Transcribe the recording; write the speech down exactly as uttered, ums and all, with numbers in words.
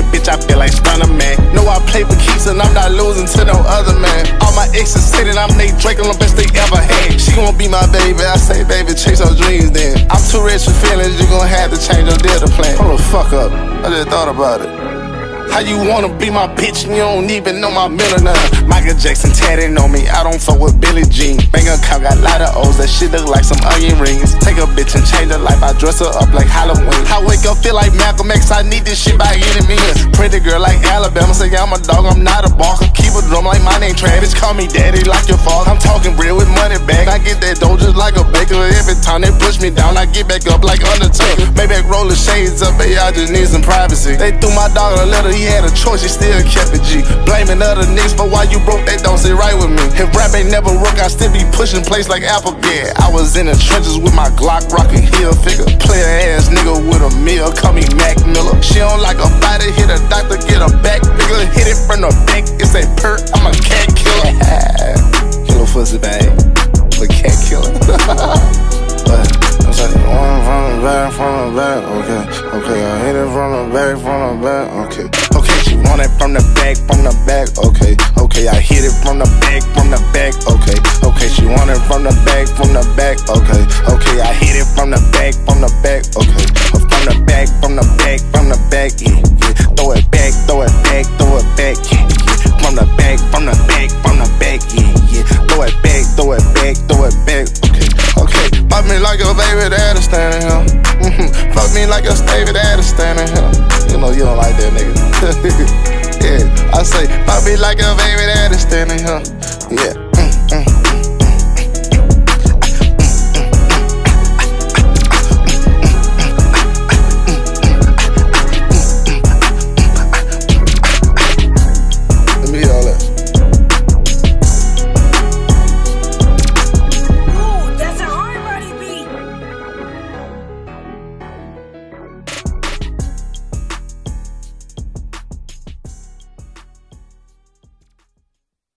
bitch, I feel like Stunner Man. Know I play for keeps and I'm not losing to no other man. All my exes say that I'm Nate Drake, I'm the best they ever had. She gon' be my baby, I say, baby, chase your dreams then. I'm too rich for feelings, you gon' have to change your deal to plan. Hold the fuck up, I just thought about it. How you wanna be my bitch and you don't even know my middle name? Michael Jackson tatted on me, I don't fuck with Billie Jean. Bank account got a lot of O's, that shit look like some onion rings. Take a bitch and change her life, I dress her up like Halloween. I wake up feel like Malcolm X, I need this shit by any means. Pretty girl like Alabama, say I'm a dog, I'm not a barker. Keep a drum like my name Travis, call me daddy like your father. I'm talking real with money back, I get that dough just like a baker. Every time they push me down, I get back up like Undertaker. Maybe roll the shades up, baby, I just need some privacy. They threw my dog a letter, he had a choice, he still kept it G. Blaming other niggas for why you broke, they don't sit right with me. If rap ain't never work, I still be pushing plays like Applegate. I was in the trenches with my Glock, rockin' heel figure. Player ass nigga with a meal, call me Mac Miller. She don't like a body, hit a doctor, get a back bigger. Hit it from the back, it's a perk, I'm a cat killer. Killer pussy bag, a cat killer. But I'm saying, one from the back, from the back, okay, okay, I hit it from the back, from the back, okay, okay, she want it from the back, from the back, okay, okay, I hit it from the back, from the back, okay, okay, she want it from the back, from the back, okay, okay, I hit it from the back, from the back, okay, from the back, from the back, from the back, yeah, yeah, throw it back, throw it back, throw it back, yeah, yeah, from the back, from the back, from the back, yeah, yeah, throw it back, throw it back, throw it back, okay, okay, fuck me like a baby daddy standing here, mm-hmm. Fuck me like a baby daddy standing here, you know you don't like that nigga, yeah, I say, fuck me like a baby daddy standing here, yeah, mm, mm.